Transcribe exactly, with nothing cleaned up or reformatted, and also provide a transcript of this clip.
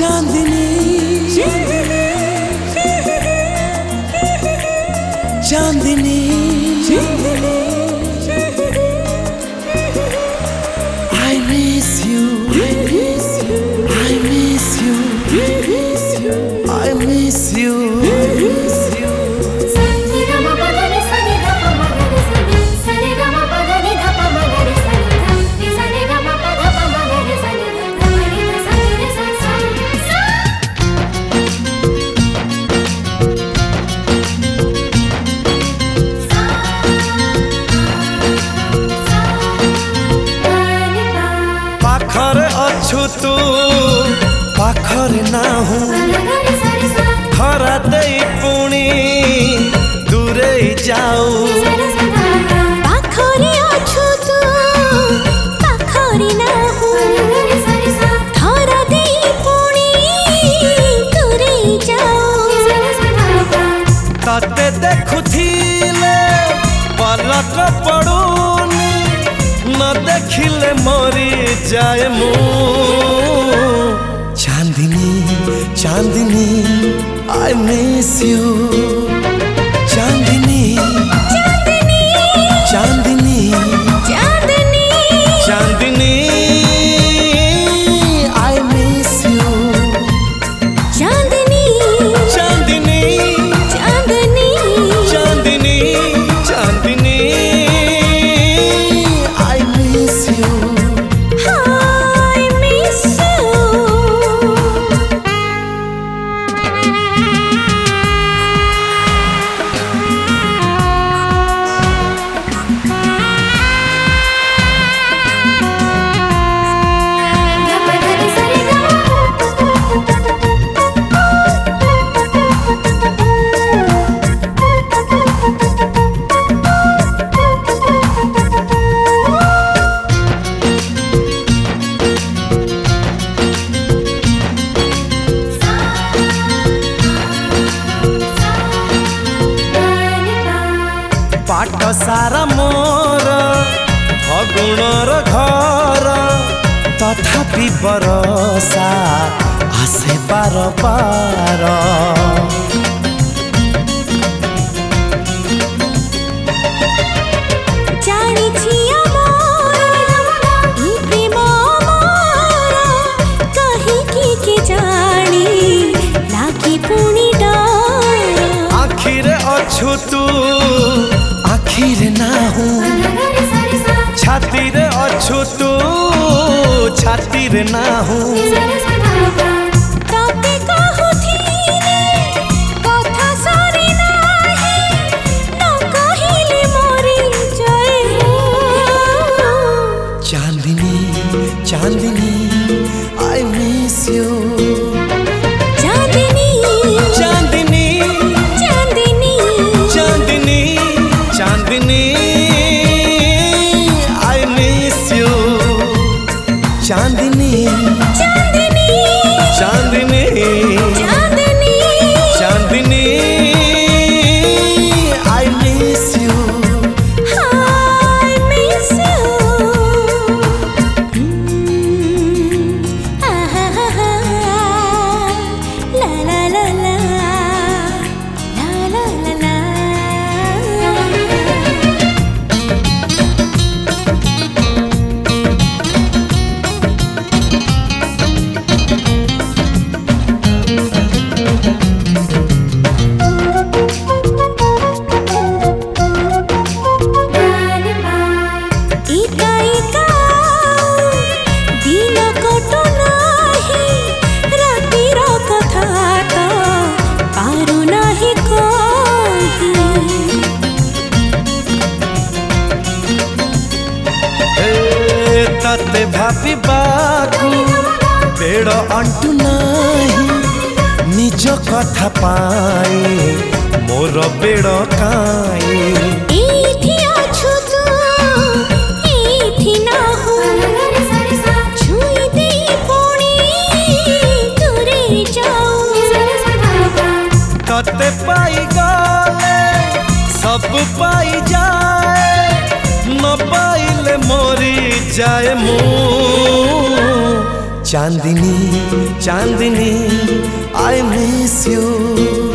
Chandni Chandni I miss you I miss you I miss you पाखरे अच्छु तू पाखरे ना हूँ धरा दे पुणी दूरे जाऊ पाखरे अच्छु तू पाखरे ना हूँ धरा दे पुणी दूरे जाऊ तते देखुथिले पलक पड़ूनी न देखिले मरी जाए मु चांदनी चांदनी I miss you Chandni Chandni Chandni Chandni Chandni I miss you Chandni Chandni Chandni Chandni Chandni I miss you I miss you पाठ सारा मोर फगुणर घर तथापि बरसा आसे पार पार जानिछि ई प्रेम मोर कहिकी के जानी लागी पुणी डर आखिरे अच्छु तू आखिरे ना हूँ छाती रे अच्छु तू छाती रे ना हूँ तते कहुथिले कथा सरी नाही न कहिले मोरी जाए चांदनी चांदनी I miss you Chandni Chandni Chandni Chandni Chandni I miss you Chandni Chandni Chandni Chandni Chandni I miss you I miss you ah ha ha ha la la la la la la la la इका इका दिन कटु नाही रातिर कथा तो पारु नाही कही ए तते भाभी बाकू बेड़ अंटू नाही निज कथा पाई मोर बेड़ काई एठी अछु तू एठी ना हूँ छुई दे पुणी दूरे जाऊ तते पाई गले सब पाई जाए न पाइले मोरी जाए मु चांदनी चांदनी आई मिस यू।